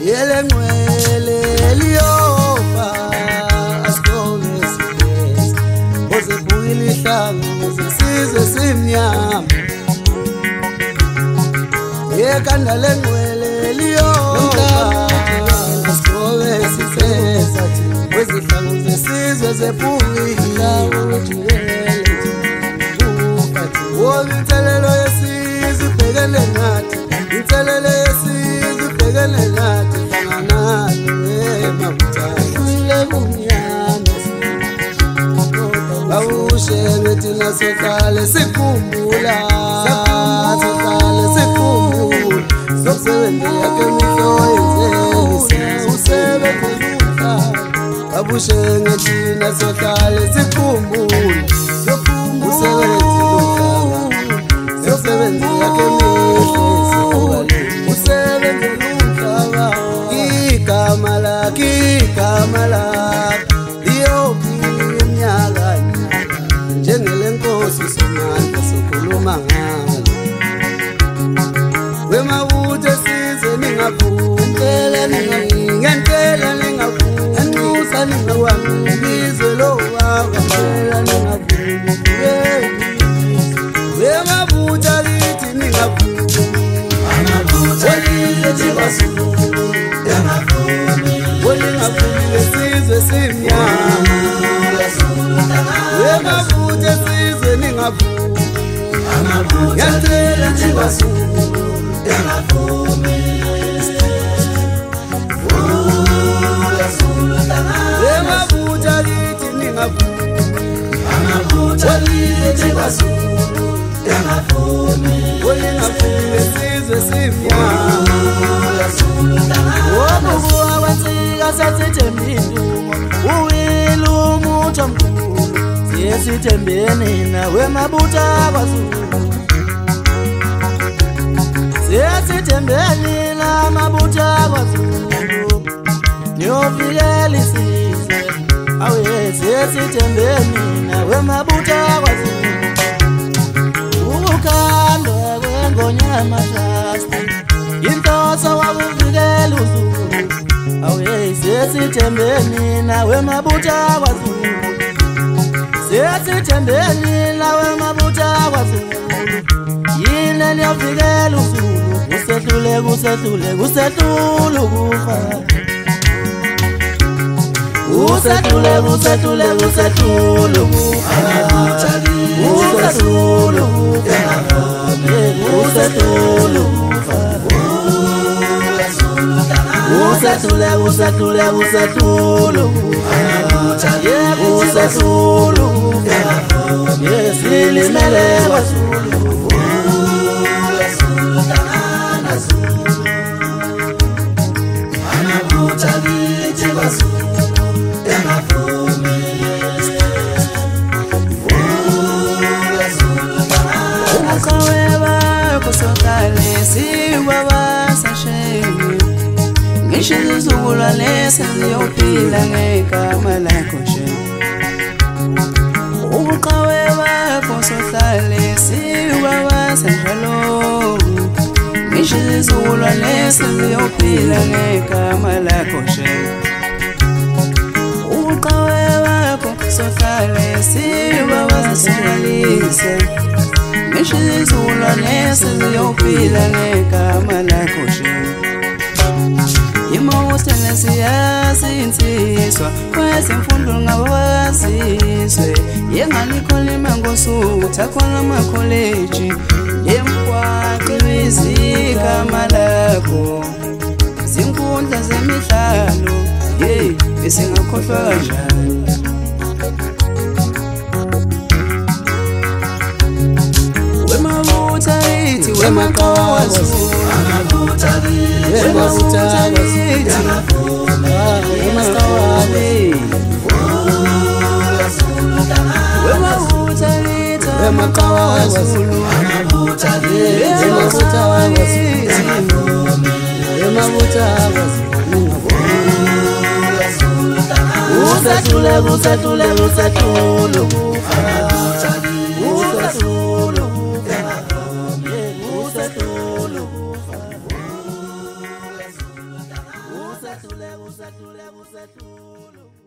yele ngwele liyofa asikove sibese ozebuyile ihlangu zesizwe simnyama yekhanda lengwele liyofa asikove sibese ozihlangu zesizwe zepungile Inselelo yesizwe ibhekele nathi Inselelo yesizwe ibhekele nathi Hlanganayo emabuthayo Bawushe thina sohlale sikhumbula Sohlale sikhumbula Sokusebenza yakhe imihlo yenzeni Usebenza Bawushe thina sohlale sikhumbula Usebenza yakhe mihle usebenza umhlaba igama lakhe liyophila iminyaka njengelenkosi somandla sokhuluma ngalo wemabutho esizwe ningaphumela ngentela ningaphuma enusa ningawangizwe lo waqala ningaphuma wemabutho lithi ningaphuma amabutho lithi basulu yangaphuma wolingaphuma lesizwe simnyama wemabutho esizwe ningaphuma amabutho lithi basulu yangaphuma wemabutho lithi ningaphuma amabutho lithi basulu Wolingaphuma esizwe simnyama Womubuwa kwansika sasithemba indumo Uwile umuthi omkhulu Siyesithembeni nawe mabutho akwaZulu Siyesithembeni namabutho akwaZulu Niyovikela isizwe Awe siyesithembeni nawe mabutho akwaZulu Ukukhandwa kwengonyama shasti Inhloso wakuvikela uZulu Awe siyesithembeni nawe mabutho akwaZulu Siyesithembeni nawe mabutho akwaZulu Yini niyovikela uZulu Kusehlule ukufa Usehlule Ngishizukulwane siyophila ngegama lakho nje Ubuqhawe bakho sohlale siwabaza njalo Ngishizukulwane siyophila ngegama lakho nje Ubuqhawe bakho sohlale siwabaza njalo Ngishizukulwane siyophila ngegama lakho nje Imosele siyasinsiswa kwezemfundo ngabazizwe yengalikholima ngosuku thakhona amakholeji emgwaqo izigama lakho zinkundla zemidlalo besingakhohlwa kanjani wemabutha lithi wemaqhaza amabutha kusahlule kusehlulu